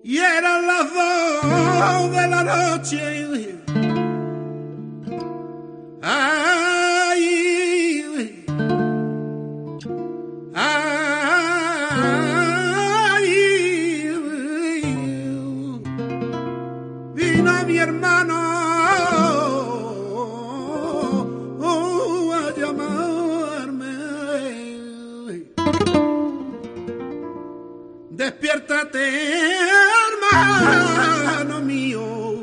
y eran las 2 de la noche. Ay, ay, vino mi hermano a llamarme. Despiértate, hermano mío.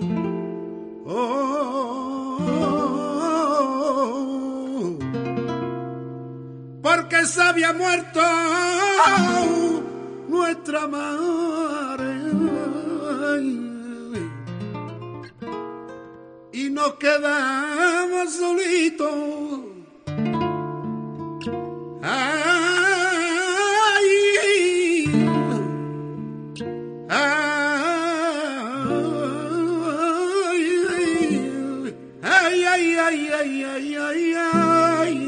Porque se había muerto nuestra madre y nos quedamos solitos. Ay, ay, ay, ay, ay, ay, ay, ay, ay.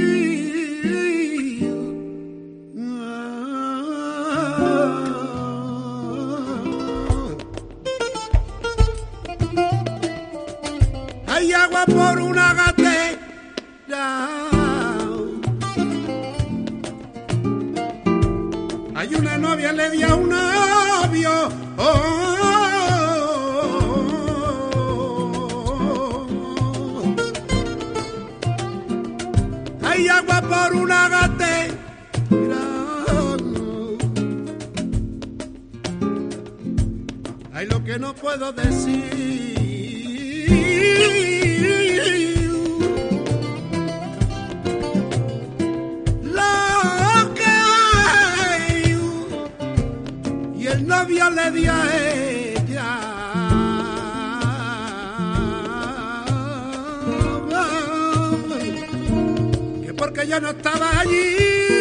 Hay agua por una gatera, hay una novia, le di a un novio. Hay agua por una gatera, hay lo que no puedo decir. Y el novio le dio a ella que porque yo no estaba allí